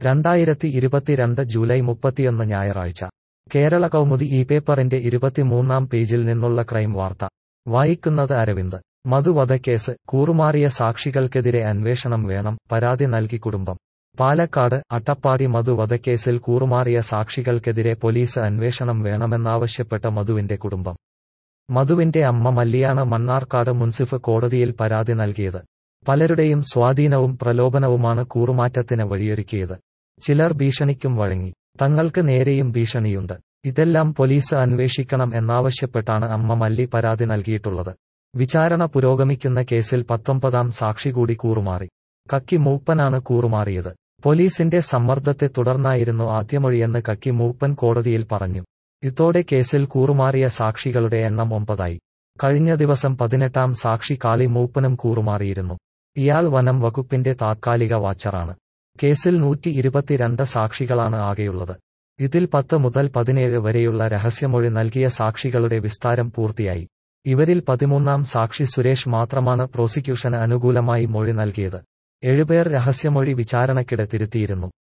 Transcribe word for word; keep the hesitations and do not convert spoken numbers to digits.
രണ്ടായിരത്തി ഇരുപത്തിരണ്ട് ജൂലൈ മുപ്പത്തിയൊന്ന് ഞായറാഴ്ച കേരള കൗമുദി ഈ പേപ്പറിന്റെ ഇരുപത്തിമൂന്നാം പേജിൽ നിന്നുള്ള ക്രൈം വാർത്ത വായിക്കുന്നത് അരവിന്ദ്. മധുവധക്കേസ് കൂറുമാറിയ സാക്ഷികൾക്കെതിരെ അന്വേഷണം വേണം, പരാതി നൽകി കുടുംബം. പാലക്കാട് അട്ടപ്പാടി മധുവധക്കേസിൽ കൂറുമാറിയ സാക്ഷികൾക്കെതിരെ പോലീസ് അന്വേഷണം വേണമെന്നാവശ്യപ്പെട്ട മധുവിന്റെ കുടുംബം. മധുവിന്റെ അമ്മ മല്ലിയാണ് മണ്ണാർക്കാട് മുൻസിഫ് കോടതിയിൽ പരാതി നൽകിയത്. പലരുടെയും സ്വാധീനവും പ്രലോഭനവുമാണ് കൂറുമാറ്റത്തിന് വഴിയൊരുക്കിയത്. ചിലർ ഭീഷണിക്കും വഴങ്ങി. തങ്ങൾക്ക് നേരെയും ഭീഷണിയുണ്ട്. ഇതെല്ലാം പോലീസ് അന്വേഷിക്കണം എന്നാവശ്യപ്പെട്ടാണ് അമ്മ മല്ലി പരാതി നൽകിയിട്ടുള്ളത്. വിചാരണ പുരോഗമിക്കുന്ന കേസിൽ പത്തൊമ്പതാം സാക്ഷി കൂടി കൂറുമാറി. കക്കി മൂപ്പനാണ് കൂറുമാറിയത്. പോലീസിന്റെ സമ്മർദ്ദത്തെ തുടർന്നായിരുന്നു ആദ്യമൊഴിയെന്ന് കക്കി മൂപ്പൻ കോടതിയിൽ പറഞ്ഞു. ഇതോടെ കേസിൽ കൂറുമാറിയ സാക്ഷികളുടെ എണ്ണം ഒമ്പതായി. കഴിഞ്ഞ ദിവസം പതിനെട്ടാം സാക്ഷി കാളി മൂപ്പനും കൂറുമാറിയിരുന്നു. ഇയാൾ വനം വകുപ്പിന്റെ താത്കാലിക വാച്ചറാണ്. കേസിൽ നൂറ്റി ഇരുപത്തിരണ്ട് സാക്ഷികളാണ് ആകെയുള്ളത്. ഇതിൽ പത്ത് മുതൽ പതിനേഴ് വരെയുള്ള രഹസ്യമൊഴി നൽകിയ സാക്ഷികളുടെ വിസ്താരം പൂർത്തിയായി. ഇവരിൽ പതിമൂന്നാം സാക്ഷി സുരേഷ് മാത്രമാണ് പ്രോസിക്യൂഷന് അനുകൂലമായി മൊഴി നൽകിയത്. ഏഴുപേർ രഹസ്യമൊഴി വിചാരണയ്ക്കിടെ തിരുത്തിയിരുന്നു.